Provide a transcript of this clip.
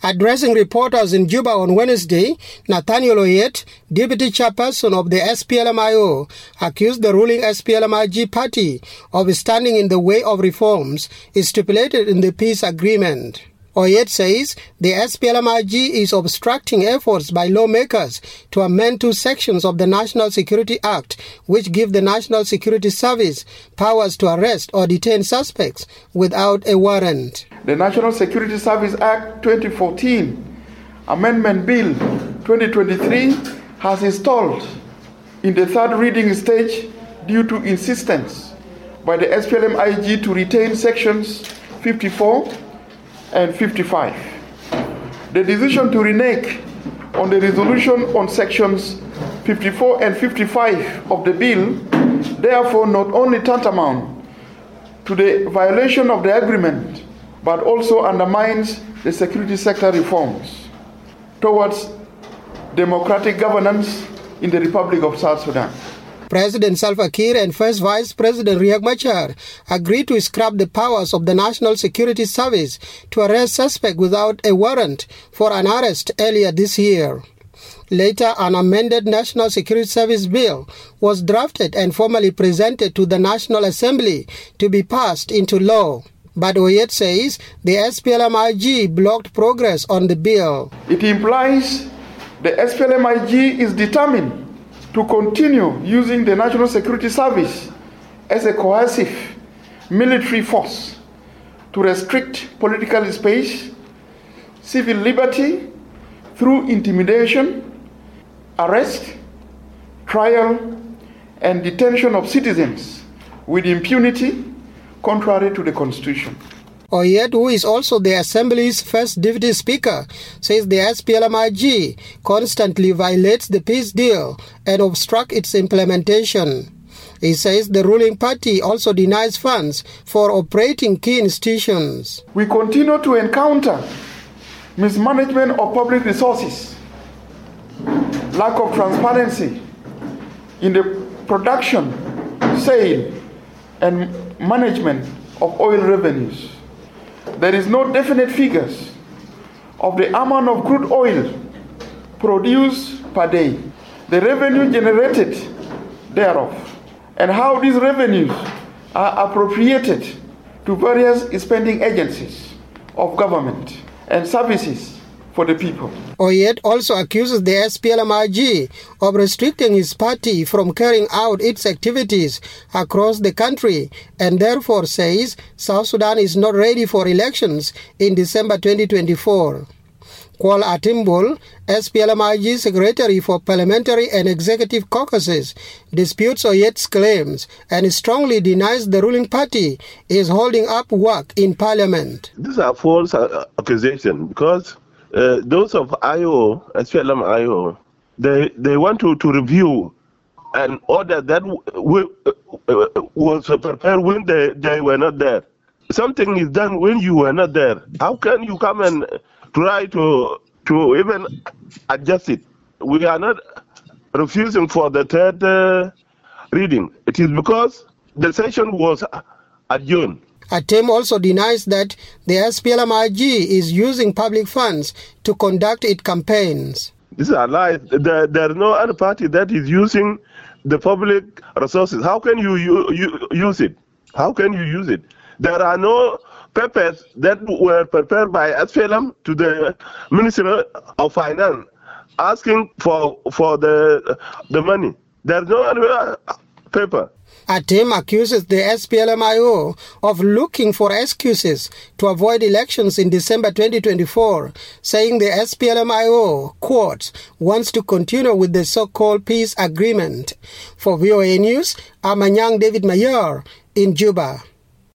Addressing reporters in Juba on Wednesday, Nathaniel Oyet, deputy chairperson of the SPLM-IO, accused the ruling SPLM-IG party of standing in the way of reforms stipulated in the peace agreement. Oyet says the SPLM-IG is obstructing efforts by lawmakers to amend 2 sections of the National Security Act, which give the National Security Service powers to arrest or detain suspects without a warrant. The National Security Service Act 2014 Amendment Bill 2023 has installed in the third reading stage due to insistence by the SPLM-IG to retain sections 54 and 55. The decision to renege on the resolution on sections 54 and 55 of the bill therefore not only tantamount to the violation of the agreement but also undermines the security sector reforms towards democratic governance in the Republic of South Sudan. President Salva Kiir and First Vice President Riek Machar agreed to scrap the powers of the National Security Service to arrest suspects without a warrant for an arrest earlier this year. Later, an amended National Security Service bill was drafted and formally presented to the National Assembly to be passed into law. But Oyet says the SPLM-IG blocked progress on the bill. It implies the SPLM-IG is determined to continue using the National Security Service as a coercive military force to restrict political space, civil liberty through intimidation, arrest, trial, and detention of citizens with impunity contrary to the Constitution. Oyet, who is also the Assembly's first deputy speaker, says the SPLM-IG constantly violates the peace deal and obstructs its implementation. He says the ruling party also denies funds for operating key institutions. We continue to encounter mismanagement of public resources, lack of transparency in the production, sale, and management of oil revenues. There is no definite figures of the amount of crude oil produced per day, the revenue generated thereof, and how these revenues are appropriated to various spending agencies of government and services for the people. Oyet also accuses the SPLM-IG of restricting his party from carrying out its activities across the country and therefore says South Sudan is not ready for elections in December 2024. Kwal Atimbul, SPLM-IG Secretary for Parliamentary and Executive Caucuses, disputes Oyet's claims and strongly denies the ruling party is holding up work in Parliament. These are false accusations because those of IO, SPLM-IO, they want to review an order that was prepared when they were not there. Something is done when you were not there. How can you come and try to even adjust it? We are not refusing for the third reading. It is because the session was adjourned. Atem also denies that the SPLM-IG is using public funds to conduct its campaigns. These are lies. There is no other party that is using the public resources. How can you use it? How can you use it? There are no papers that were prepared by SPLM to the Ministry of Finance asking for the money. There is no other paper. Atem accuses the SPLM-IO of looking for excuses to avoid elections in December 2024, saying the SPLM-IO, quote, wants to continue with the so-called peace agreement. For VOA News, I'm Anyang David Mayer in Juba.